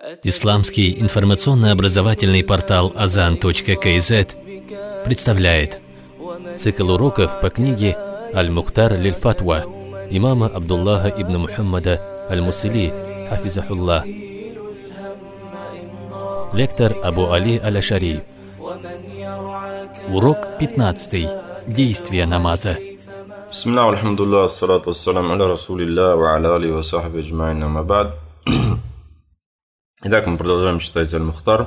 Исламский информационно-образовательный портал Azan.kz представляет цикл уроков по книге «Аль-Мухтар лиль-Фатва» имама Абдуллаха ибн Мухаммада Аль-Мусили, хафизахуллах. Лектор Абу Али Аль-Ашари. Урок 15. Действие намаза. Бисмилlah, альхамдулилlah, ассалату вассалам аля расулилля, ва аля али ва сахби аджмаин, амма ба'д. Итак, мы продолжаем читать Аль-Мухтар.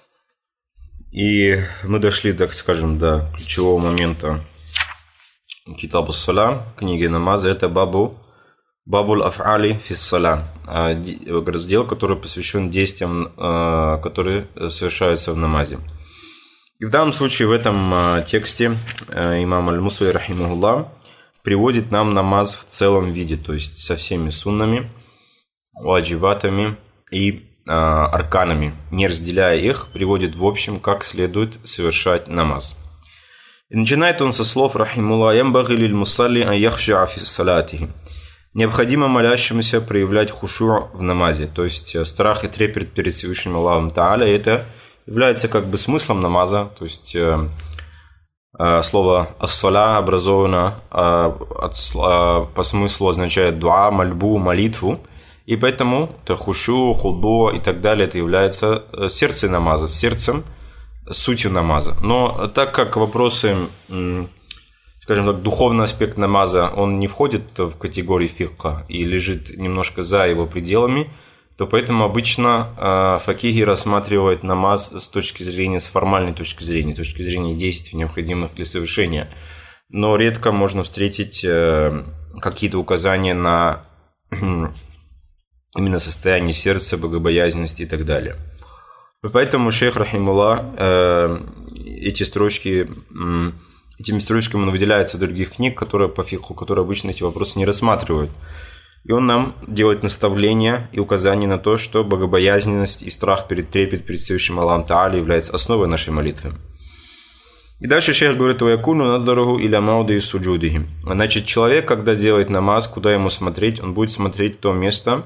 И мы дошли, так скажем, до ключевого момента Китабу ас-Салам, книги намаза. Это Бабуль Аф'али фис Салам, раздел, который посвящен действиям, которые совершаются в намазе. И в данном случае в этом тексте имам Аль-Мусили рахимахуллах приводит нам намаз в целом виде, то есть со всеми суннами, ваджибатами и арканами, не разделяя их, приводит в общем, как следует совершать намаз. И начинает он со слов рахимуллах: «Ямбаги лиль мусалли ан яхшиа фи салатихи». Необходимо молящемуся проявлять хушур в намазе, то есть страх и трепет перед Всевышним Аллахом Тааля. Это является как бы смыслом намаза, то есть слово ас-саля образовано по смыслу означает дуа, мольбу, молитву. И поэтому это хушу, худу и так далее, это является сердцем намаза, сердцем, сутью намаза. Но так как вопросы, скажем так, духовный аспект намаза, он не входит в категорию фикха и лежит немножко за его пределами, то поэтому обычно факихи рассматривают намаз с точки зрения, с формальной точки зрения действий, необходимых для совершения. Но редко можно встретить какие-то указания на именно состояние сердца, богобоязненности и так далее. Поэтому шейх рахимуллах этими строчками он выделяется в других книг, которые по фикху, которые обычно эти вопросы не рассматривают. И он нам делает наставления и указания на то, что богобоязненность и страх трепет перед Всевышним Аллахом Тааля является основой нашей молитвы. И дальше шейх говорит: «Ваякуну наддаруху иля мауди суджудихи». Значит, человек, когда делает намаз, куда ему смотреть? Он будет смотреть то место,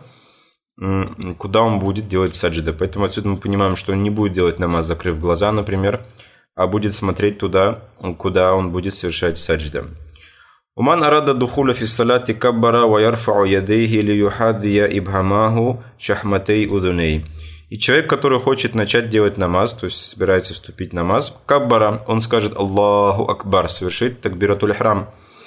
куда он будет делать саджда. Поэтому отсюда мы понимаем, что он не будет делать намаз, закрыв глаза, например, а будет смотреть туда, куда он будет совершать саджда. «Уман арада духуля фи салати каббара ва ярфау ядейхи ли юхаддия ибхамаху шахматей удуней». И человек, который хочет начать делать намаз, то есть собирается вступить в намаз, каббара, он скажет Аллаху Акбар, совершит такбиратуль ихрам.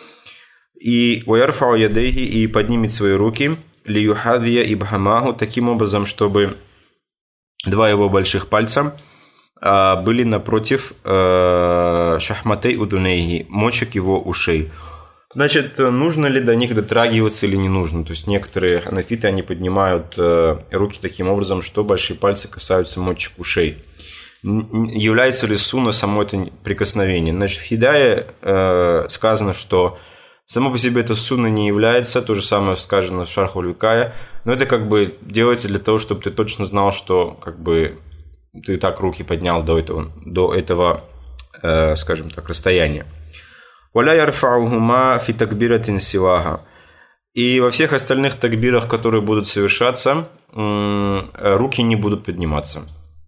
И ва ярфау ядейхи, и поднимет свои руки, ли юхаддия ибхамаху, таким образом, чтобы два его больших пальца были напротив шахматей удунейхи, мочек его ушей. Значит, нужно ли до них дотрагиваться или не нужно? То есть некоторые ханафиты, они поднимают руки таким образом, что большие пальцы касаются мочек ушей. Является ли сунна само это прикосновение? Значит, в Хидае сказано, что само по себе это сунна не является, то же самое сказано в Шарх аль-Викая, но это как бы делается для того, чтобы ты точно знал, что как бы ты так руки поднял до этого, скажем так, расстояния. «Валя ярфаухума фи такбиратин сиваха». И во всех остальных такбирах, которые будут совершаться, руки не будут подниматься.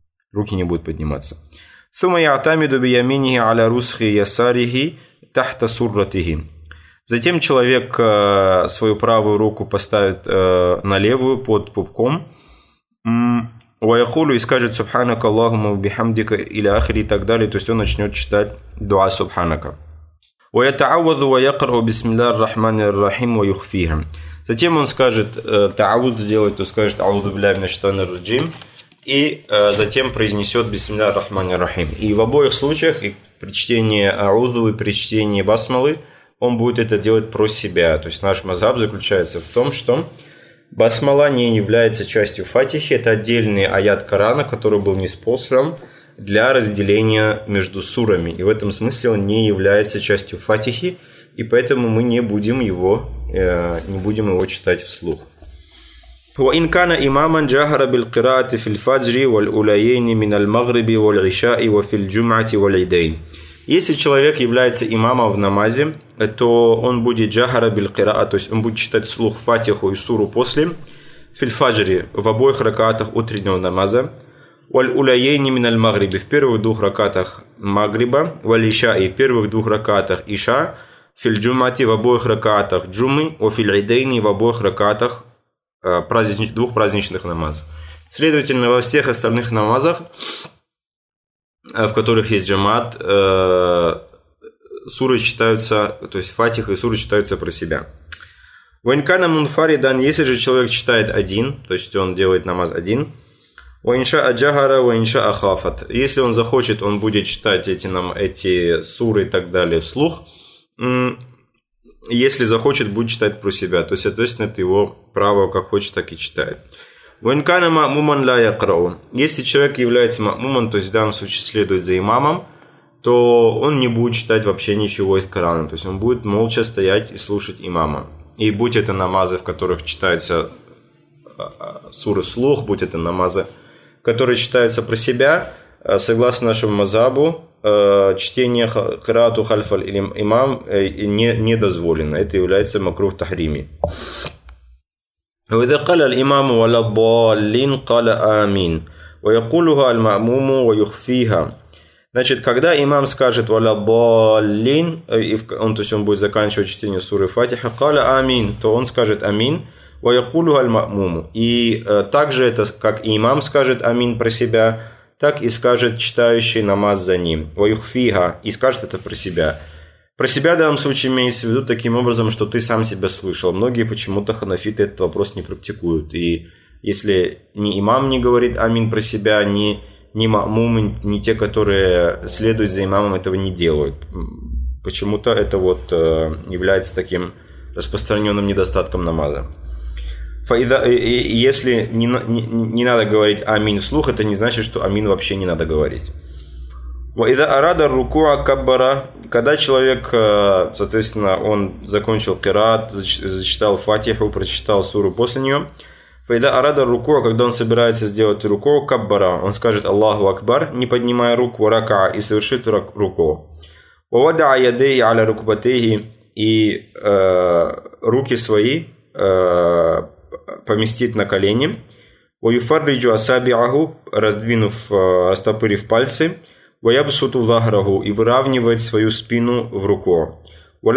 «Сума я'тамиду би яминихи аля русхи ясарихи тахта сурратихи». Затем человек свою правую руку поставит на левую под пупком. «Ваяхулу» и скажет «Субханака Аллахума бихамдика» или ахри и так далее. То есть он начнет читать дуа «Субханака». «Ваята'аваду ваякрау бисмиллахир рахманир рахим ваюхфиха». Затем он скажет «Та'авуду» делает, то скажет «Аузу билляхи минаш шайтанир раджим» и затем произнесет «Бисмиллахир рахманир рахим». И в обоих случаях, и при чтении «Аузу» и при чтении «Басмалы», он будет это делать про себя. То есть наш мазхаб заключается в том, что басмала не является частью фатихи, это отдельный аят Корана, который был ниспослан для разделения между сурами. И в этом смысле он не является частью фатихи, и поэтому мы не будем его читать вслух. وإن كان إماما جهر بالقراءة في الفجر والأوليين من المغرب والعشاء وفي الجمعة والعيدين. Если человек является имамом в намазе, то он будет джахара биль кираа, то есть он будет читать вслух фатиху и суру после фильфаджри в обоих ракатах утреннего намаза, валь уляйни миналь магриби в первых двух ракатах магриба, валь иша и в первых двух ракатах иша, филь джумати в обоих ракатах джумы, о филь идейни в обоих ракатах двух праздничных намазов. Следовательно, во всех остальных намазах, в которых есть джамат, суры читаются, то есть фатиха и суры читаются про себя. Ваинкана мунфаридан, если же человек читает один, то есть он делает намаз один, ваинша аджахара, ваинша ахафат. Если он захочет, он будет читать эти суры и так далее вслух. Если захочет, будет читать про себя. То есть, соответственно, это его право, как хочет, так и читает. Ваинкана ма'муман ла якрау. Если человек является ма'муман, то есть в данном случае следует за имамом, то он не будет читать вообще ничего из Корана. То есть он будет молча стоять и слушать имама. И будь это намазы, в которых читаются суры вслух, будь это намазы, которые читаются про себя, согласно нашему мазабу, чтение кираату хальфаль или имам не дозволено. Это является макрух тахрими. وإذا قال الإمام ولا الضالين قال آمين ويقولها المأموم ويخفيها. Значит, когда имам скажет «Валя баллин», то есть он будет заканчивать чтение суры Фатиха, «Каля амин», то он скажет «Амин», «Ваякулю аль-ма'муму». И также это, как и имам скажет «Амин» про себя, так и скажет читающий намаз за ним, «Ваюхфиха», и скажет это про себя. Про себя в данном случае имеется в виду таким образом, что ты сам себя слышал. Многие почему-то ханафиты этот вопрос не практикуют. И если ни имам не говорит «Амин» про себя, ни ма'мумы, не те, которые следуют за имамом, этого не делают. Почему-то это является таким распространенным недостатком намаза. Если не надо говорить амин вслух, это не значит, что амин вообще не надо говорить. Когда человек, соответственно, он закончил кираат, зачитал фатиху, прочитал суру после нее, Файда арада руку, когда он собирается сделать руку, каббара, он скажет Аллаху Акбар, не поднимая руку, рака, и совершит руку. Вавада ядей аля рукбатейхи, и руки свои поместит на колени. Ваюфарриджу асабиаху, растопырив пальцы. Ваябсуту захраху, и выравнивает свою спину в руку. Он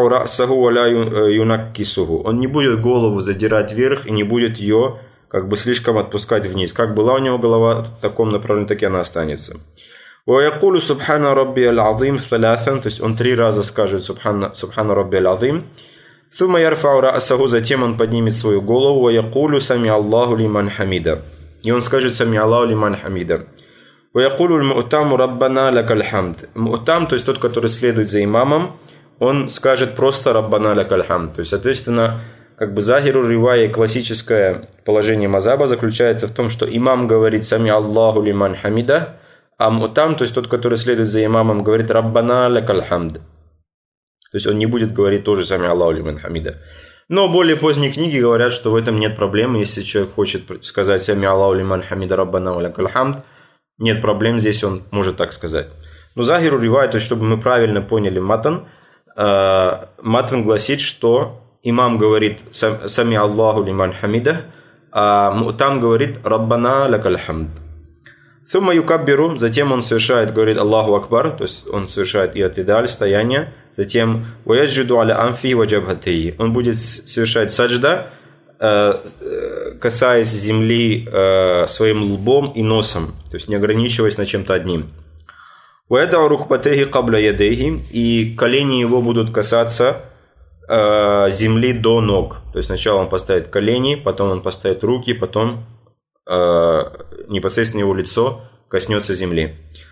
не будет голову задирать вверх и не будет ее слишком отпускать вниз. Как была у него голова в таком направлении, так и она останется. То есть он 3 раза скажет Субхана Рабби аль-Азим. Затем он поднимет свою голову. И он скажет Сами Аллаху лиман хамида. Му'там, то есть тот, который следует за имамом, он скажет просто «Раббана лякаль хамд». То есть, соответственно, захиру ривая, классическое положение мазаба заключается в том, что имам говорит «Сами Аллаху лиман хамида», а мутам, то есть тот, который следует за имамом, говорит «Раббана лякаль хамд». То есть он не будет говорить тоже «Сами Аллаху лиман хамида». Но более поздние книги говорят, что в этом нет проблемы. Если человек хочет сказать «Сами Аллаху лиман хамида, Раббана лякаль хамд», нет проблем, здесь он может так сказать. Но захиру ривая, то есть чтобы мы правильно поняли матан гласит, что имам говорит «Сами Аллаху лиман хамида», а мутам говорит «Раббана лякаль хамд». Сумма юкаббиру, затем он совершает, говорит «Аллаху Акбар», то есть он совершает иатидаль, стояние, затем «Ваяджуду аля амфи ва джабхатейи», он будет совершать саджда, касаясь земли своим лбом и носом, то есть не ограничиваясь на чем-то одним. И колени его будут касаться земли до ног. То есть сначала он поставит колени, потом он поставит руки, потом непосредственно его лицо коснется земли.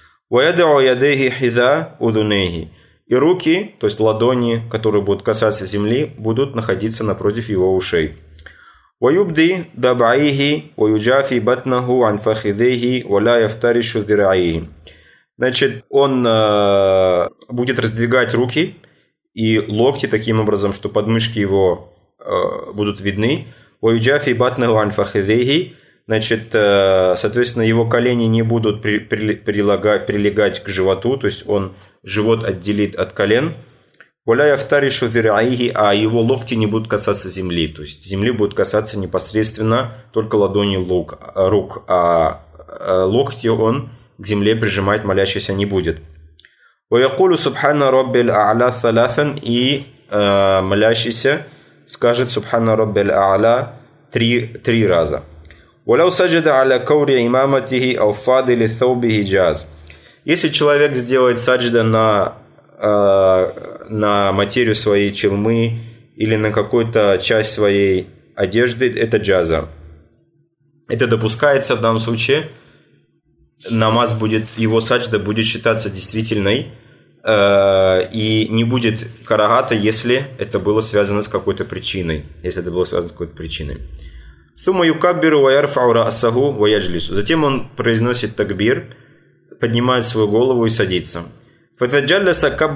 И руки, то есть ладони, которые будут касаться земли, будут находиться напротив его ушей. ويبدي ضبعيه ويجافي بطنه عن فخذيه ولا يفترش ذراعيه. Значит, он будет раздвигать руки и локти таким образом, что подмышки его будут видны. ويجافي بطنه عن فخذيه. Значит, соответственно, его колени не будут прилегать к животу, то есть он живот отделит от колен. «Валя яфтаришу зир'аихи», а его локти не будут касаться земли. То есть земли будут касаться непосредственно только ладони рук, а локти он к земле прижимать молящийся не будет. «Ваякулю субхана раббил а'ля саласан», и молящийся скажет «Субхана раббил а'ля» три раза. «Валяу саджада а'ля каури имаматихи ау фадили thawbihi джаз». Если человек сделает саджда на материю своей челмы или на какую-то часть своей одежды, это джаза. Это допускается в данном случае. Намаз будет, его саджда будет считаться действительной, и не будет карагата, если это было связано с какой-то причиной. Затем он произносит такбир, поднимает свою голову и садится. Затем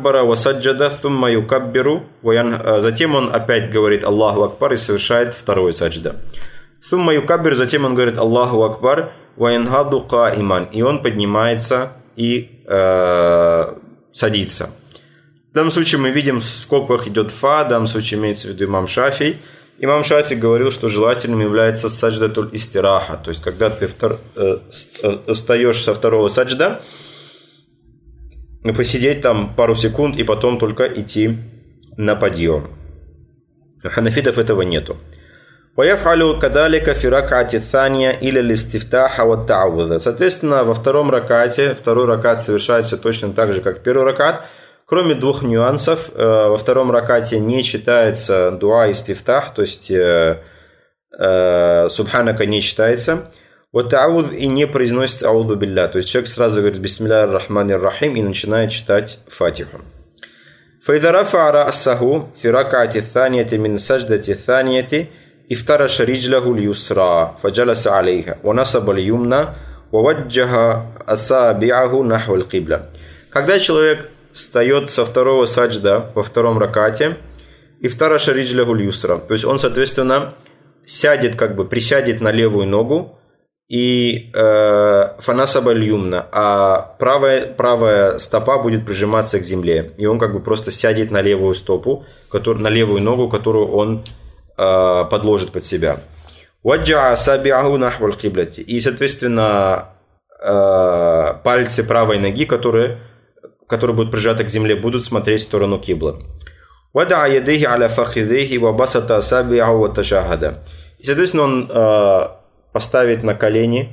он опять говорит Аллаху Акбар и совершает второй саджда. Затем он говорит Аллаху Акбар, и он поднимается и садится. В данном случае мы видим, в скобках идет фа, в данном случае имеется в виду имам Шафи. Имам Шафи говорил, что желательным является садждатуль истираха, то есть когда ты встаешь со второго саджда, посидеть там пару секунд и потом только идти на подъем. У ханафитов этого нету. Соответственно, во втором ракате, второй ракат совершается точно так же, как первый ракат, кроме двух нюансов. Во втором ракате не читается дуа истифтах, то есть субханака не читается. И не произносится ауду билля, то есть человек сразу говорит бисмилля ар-рахман ар-рахим и начинает читать фатиху. فإذا رفع رأسه في ركعة الثانية من سجدة الثانية افترش رجله اليسرى فجلس عليها ونصب اليمنى ووجه أصابعه نحو القبلة. Когда человек встает со второго саджда во втором ракате, ифтараша риджляху льюсра, то есть он, соответственно, сядет, присядет на левую ногу, и фанасаба льюмна, а правая стопа будет прижиматься к земле, и он просто сядет на левую стопу, на левую ногу, которую он подложит под себя. И, соответственно, пальцы правой ноги, которые будут прижаты к земле, будут смотреть в сторону кибла. И, соответственно, он поставит на колени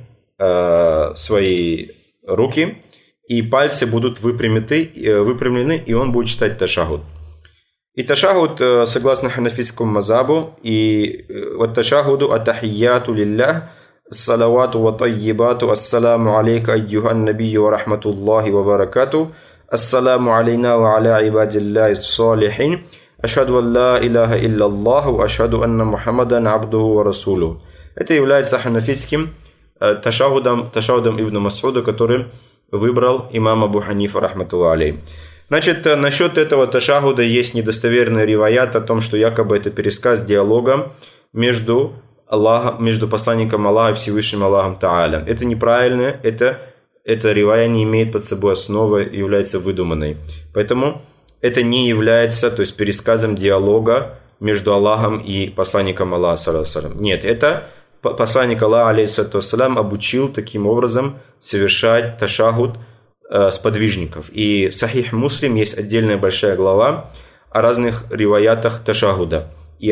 свои руки, и пальцы будут выпрямлены, и он будет читать ташахуд. И ташахуд, согласно ханафитскому мазабу, и вот ташахуду атахияту лиллях, ассалавату ва таййибату, ассаламу алейка айюхан набию ва рахматуллахи ва баракату, ассаламу алейна ва аля ибадиллахи салихин, ашхаду ан ла илляха илляллаху, ва ашхаду анна Мухаммадан абдуху ва расулу. Это является ханафитским ташахудом Ибн Мас'уда, который выбрал имам Абу Ханифа рахматуллахи алейх. Значит, насчет этого ташахуда есть недостоверный риваят о том, что якобы это пересказ диалога между посланником Аллаха и Всевышним Аллахом Та'аля. Это неправильно, это ривая не имеет под собой основы и является выдуманной. Поэтому это не является, то есть, пересказом диалога между Аллахом и посланником Аллаха. Нет, это посланник Аллаха алейхиссалату вассалям обучил таким образом совершать ташахуд сподвижников. И в Сахих Муслим есть отдельная большая глава о разных риваятах ташахуда.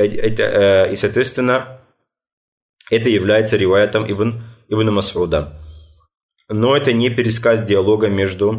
И соответственно, это является риваятом Ибн Мас'уда. Но это не пересказ диалога между...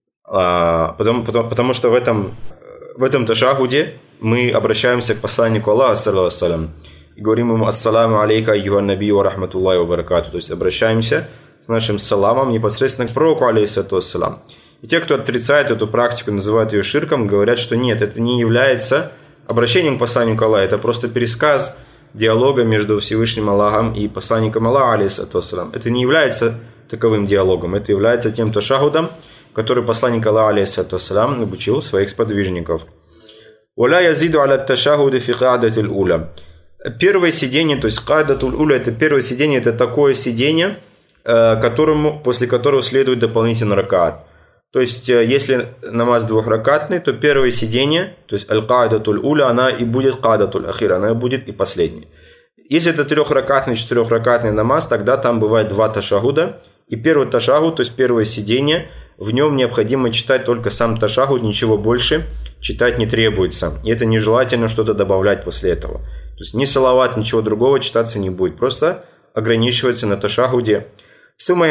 Потому что в этом ташахуде мы обращаемся к посланнику Аллаха, саллаллаху алейхи ва саллям, и говорим ему «Ассаламу алейка айюхан набию ва рахматуллахи ва баракату». То есть обращаемся с нашим саламом непосредственно к пророку, алейхиссалату вассалам. И те, кто отрицает эту практику, называют ее ширком, говорят, что нет, это не является обращением к посланнику Аллаха, это просто пересказ диалога между Всевышним Аллахом и посланником Аллаха, алейхиссалату вассалам. Это не является таковым диалогом, это является тем ташахудом, который посланник Аллаха, алейхиссалату вассалам, обучил своих сподвижников. «Валя язиду аля ташахуди фи ка'датил уля». Первое сидение, то есть ка'датул уля, это первое сидение, это такое сидение, после которого следует дополнительный ракаат. То есть, если намаз двухракатный, то первое сидение, то есть аль-каидатуль уля, она и будет каидатуль ахира, она будет и последняя. Если это трехракатный, четырехракатный намаз, тогда там бывает два ташахуда. И первый ташахуд, то есть первое сидение, в нем необходимо читать только сам ташахуд, ничего больше читать не требуется. И это нежелательно что-то добавлять после этого. То есть ни салават, ничего другого читаться не будет. Просто ограничивается на ташахуде. Затем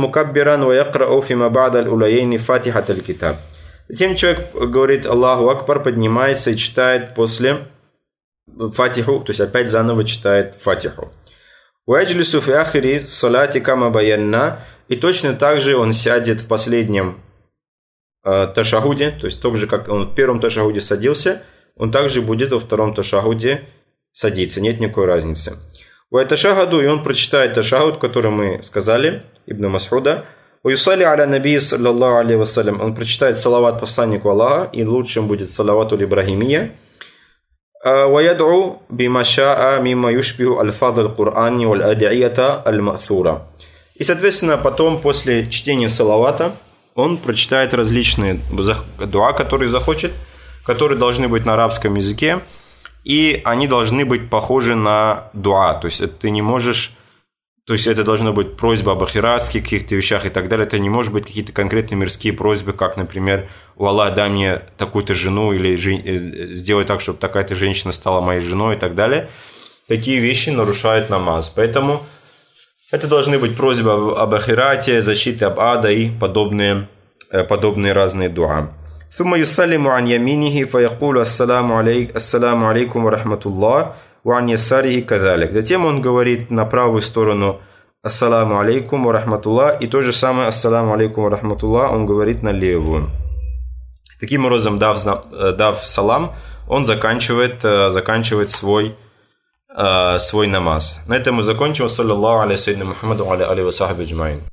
человек говорит Аллаху Акбар, поднимается и читает после фатиху, то есть опять заново читает фатиху. И точно так же он сядет в последнем ташахуде, то есть так же, как он в первом ташахуде садился, он также будет во втором ташахуде садиться, нет никакой разницы. И он прочитает ташахуд, который мы сказали, Ибн Мас'уда. Он прочитает салават посланнику Аллаха, и лучшим будет салавату Ибрахимия. И, соответственно, потом, после чтения салавата, он прочитает различные дуа, которые захочет, которые должны быть на арабском языке, и они должны быть похожи на дуа. То есть ты не можешь, то есть это должно быть просьба об ахиратских каких-то вещах и так далее. Это не может быть какие-то конкретные мирские просьбы, как, например, «О Аллах, дай мне такую-то жену» или «Сделай так, чтобы такая-то женщина стала моей женой» и так далее. Такие вещи нарушают намаз. Поэтому это должны быть просьбы об ахирате, защиты об ада и подобные разные дуа. ثم يسلم عن يمينه فيقول السلام عليكم ورحمة الله وعن يساره كذلك. Затем он говорит на правую сторону ассаламу алейкум ва рахматуллах, и то же самое ассаламу алейкум ва рахматуллах он говорит на левую. Таким образом, дав салам, он заканчивает свой намаз. На этом мы закончим. Саллаллаху алейhi ва саллям Мухаммаду ва аля алейхи ва сахбихи аджмаин.